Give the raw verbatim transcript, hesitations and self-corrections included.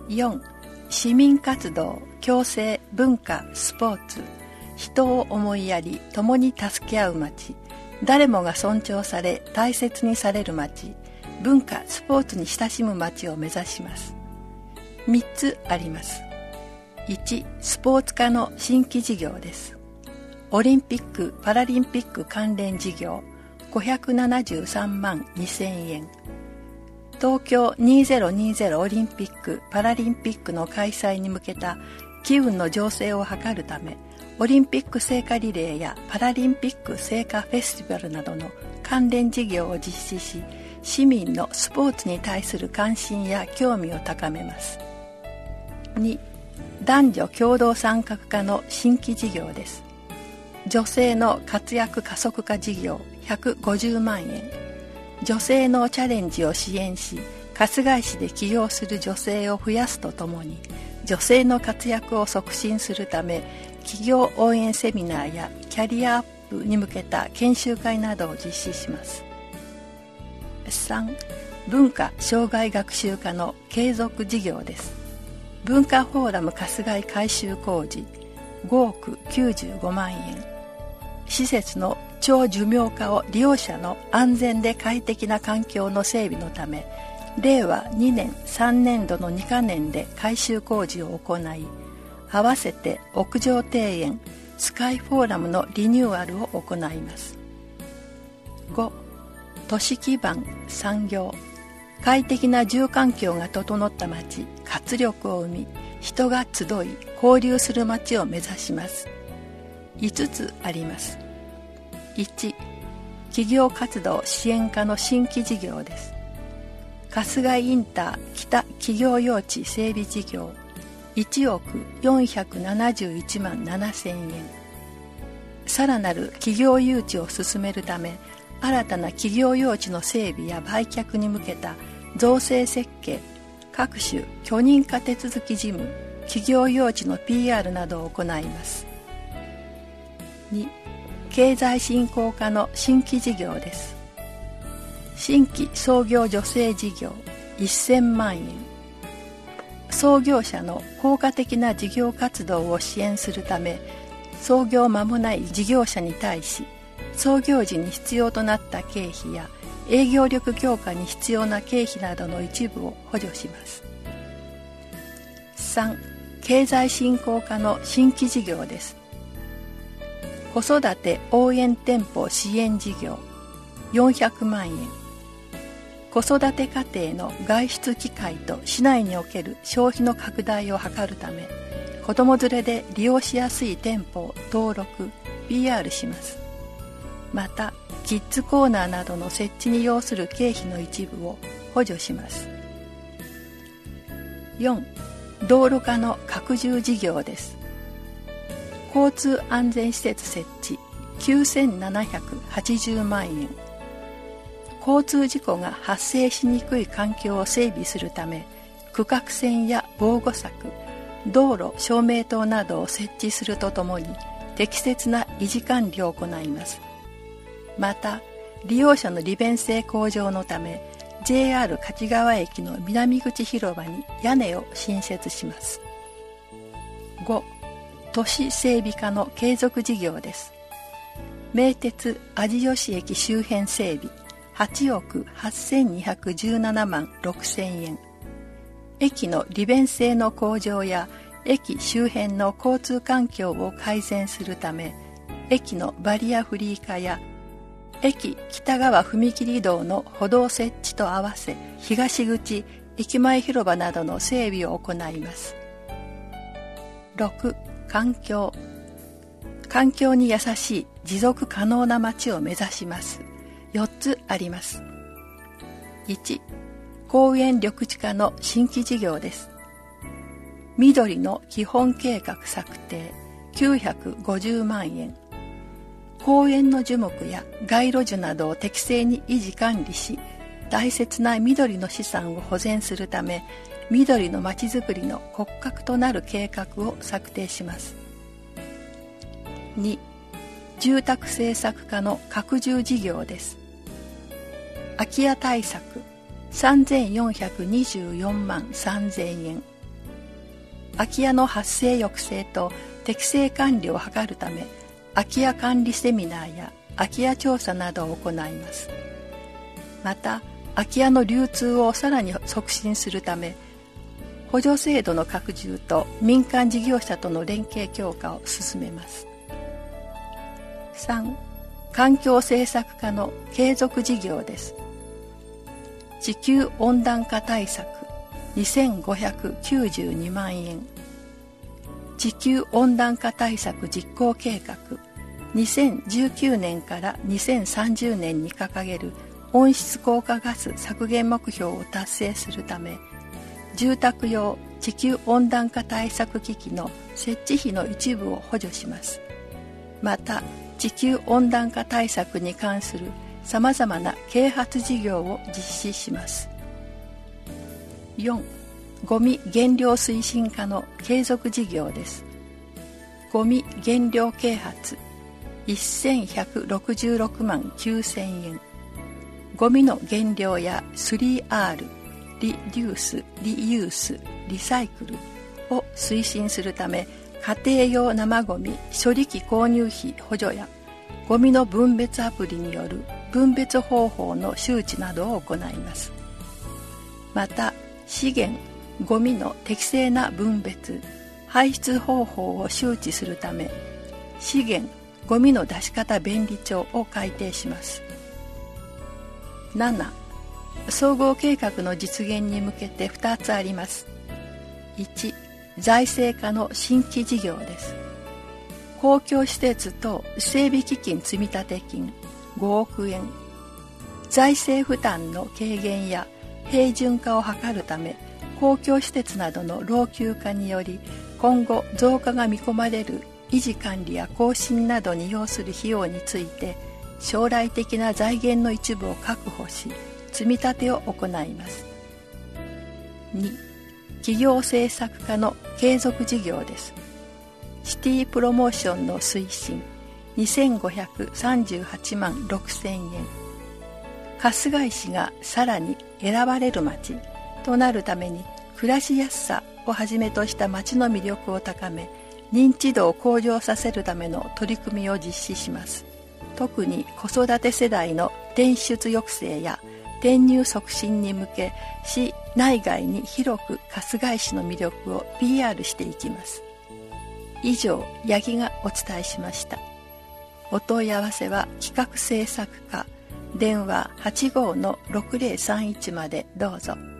よん市民活動、共生、文化、スポーツ、人を思いやり共に助け合う街、誰もが尊重され大切にされる街、文化・スポーツに親しむ街を目指します。みっつあります。いちスポーツ科の新規事業です。オリンピック・パラリンピック関連事業ごひゃくななじゅうさんまんにせんえん、東京にせんにじゅうオリンピック・パラリンピックの開催に向けた機運の醸成を図るため、オリンピック聖火リレーやパラリンピック聖火フェスティバルなどの関連事業を実施し、市民のスポーツに対する関心や興味を高めます。に男女共同参画化の新規事業です。女性の活躍加速化事業ひゃくごじゅうまんえん、女性のチャレンジを支援し、春日井市で起業する女性を増やすとともに、女性の活躍を促進するため、企業応援セミナーやキャリアアップに向けた研修会などを実施します。さん文化・障害学習科の継続事業です。文化フォーラム春日井改修工事ごおくきゅうじゅうごまんえん、施設の長寿命化を利用者の安全で快適な環境の整備のため、れいわにねんさんねんどのにかねんで改修工事を行い、合わせて屋上庭園スカイフォーラムのリニューアルを行います。ご都市基盤産業、快適な住環境が整った街、活力を生み、人が集い交流する街を目指します。いつつあります。いち企業活動支援課の新規事業です。春日井インター北企業用地整備事業いちおくよんひゃくななじゅういちまんななせんえん、さらなる企業誘致を進めるため、新たな企業用地の整備や売却に向けた造成設計、各種許認可手続き事務、企業用地の ピーアール などを行います。に経済振興課の新規事業です。新規創業助成事業せんまんえん、創業者の効果的な事業活動を支援するため、創業間もない事業者に対し、創業時に必要となった経費や営業力強化に必要な経費などの一部を補助します。さん経済振興課の新規事業です。子育て応援店舗支援事業よんひゃくまんえん、子育て家庭の外出機会と市内における消費の拡大を図るため、子ども連れで利用しやすい店舗を登録 ピーアール します。またキッズコーナーなどの設置に要する経費の一部を補助します。よん道路課の拡充事業です。交通安全施設設置きゅうせんななひゃくはちじゅうまんえん、交通事故が発生しにくい環境を整備するため、区画線や防護柵、道路照明灯などを設置するとともに、適切な維持管理を行います。また利用者の利便性向上のため、 ジェイアール 勝川駅の南口広場に屋根を新設します。ご都市整備課の継続事業です。名鉄味吉駅周辺整備はちおくはっせんにひゃくじゅうななまんろくせんえん、駅の利便性の向上や駅周辺の交通環境を改善するため、駅のバリアフリー化や駅北側踏切道の歩道設置と合わせ、東口駅前広場などの整備を行います。ろく環境、環境に優しい持続可能な街を目指します。よっつあります。いち公園緑地化の新規事業です。緑の基本計画策定きゅうひゃくごじゅうまんえん、公園の樹木や街路樹などを適正に維持管理し、大切な緑の資産を保全するため、緑のまちづくりの骨格となる計画を策定します。に住宅政策課の拡充事業です。空き家対策さんぜんよんひゃくにじゅうよんまんさんぜんえん、 空き家の発生抑制と適正管理を図るため、空き家管理セミナーや空き家調査などを行います。また、空き家の流通をさらに促進するため、補助制度の拡充と民間事業者との連携強化を進めます。さん、環境政策課の継続事業です。地球温暖化対策にせんごひゃくきゅうじゅうにまんえん、地球温暖化対策実行計画にせんじゅうきゅうねんからにせんさんじゅうねんに掲げる温室効果ガス削減目標を達成するため、住宅用地球温暖化対策機器の設置費の一部を補助します。また、地球温暖化対策に関するさまざまな啓発事業を実施します。よん、ゴミ減量推進課の継続事業です。ゴミ減量啓発せんひゃくろくじゅうろくまんきゅうせんえん、ゴミの減量や スリーアール、リデュース、リユース、リサイクルを推進するため、家庭用生ゴミ処理機購入費補助やゴミの分別アプリによる分別方法の周知などを行います。また、資源、ゴミの適正な分別、排出方法を周知するため、資源、ゴミの出し方便利帳を改定します。なな、総合計画の実現に向けてふたつあります。いち、財政課の新規事業です。公共施設等整備基金積立金ごおくえん、財政負担の軽減や平準化を図るため、公共施設などの老朽化により今後増加が見込まれる維持管理や更新などに要する費用について、将来的な財源の一部を確保し、積み立てを行います。に、企業政策課の継続事業です。シティプロモーションの推進にせんごひゃくさんじゅうはちまんろくせんえん、春日井市がさらに選ばれる街となるために、暮らしやすさをはじめとした街の魅力を高め、認知度を向上させるための取り組みを実施します。特に子育て世代の転出抑制や転入促進に向け、市内外に広く春日井市の魅力を ピーアール していきます。以上、八木がお伝えしました。お問い合わせは企画制作課、電話 はちごーのろくぜろさんいち までどうぞ。